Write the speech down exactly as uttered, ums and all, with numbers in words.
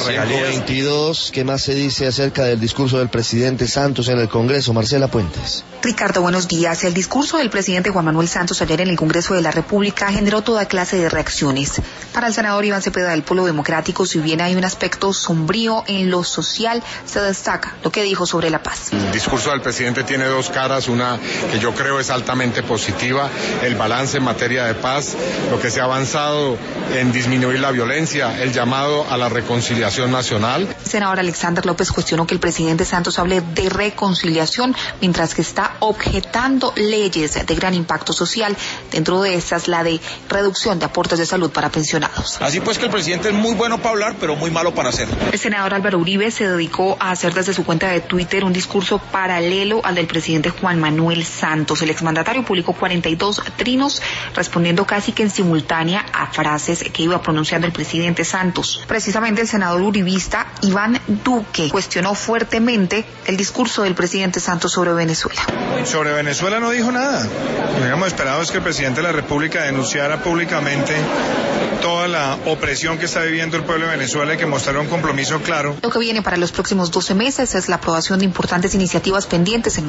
regalías. cinco veintidós, ¿qué más se dice acerca del discurso del presidente Santos en el Congreso? Marcela Puentes. Ricardo, buenos días. El discurso del presidente Juan Manuel Santos ayer en el Congreso de la República generó toda clase de reacciones. Para el senador Iván Cepeda del Polo Democrático, si bien hay un aspecto sombrío en lo social, se destaca lo que dijo sobre la paz. El discurso del presidente tiene dos caras, una que yo creo es altamente positiva, el balance en materia de paz, lo que se ha avanzado en disminuir la violencia, el llamado a la reconciliación nacional. El senador Alexander López cuestionó que el presidente Santos hable de reconciliación, mientras que está objetando leyes de gran impacto social, dentro de estas la de reducción de aportes de salud para pensionados. Así pues que el presidente es muy bueno para hablar, pero muy malo para hacer. El senador Álvaro Uribe se dedicó a hacer desde su cuenta de Twitter un discurso paralelo al del presidente Juan Manuel Santos. El exmandatario publicó cuarenta y dos trinos, respondiendo casi que en simultánea a frases que iba pronunciando el presidente Santos. Precisamente el senador uribista Iván Duque cuestionó fuertemente el discurso del presidente Santos sobre Venezuela. Sobre Venezuela no dijo nada. Lo que habíamos esperado es que el presidente de la República denunciara públicamente toda la opresión que está viviendo el pueblo de Venezuela y que mostrara un compromiso claro. Lo que viene para los próximos doce meses es la aprobación de importantes iniciativas pendientes en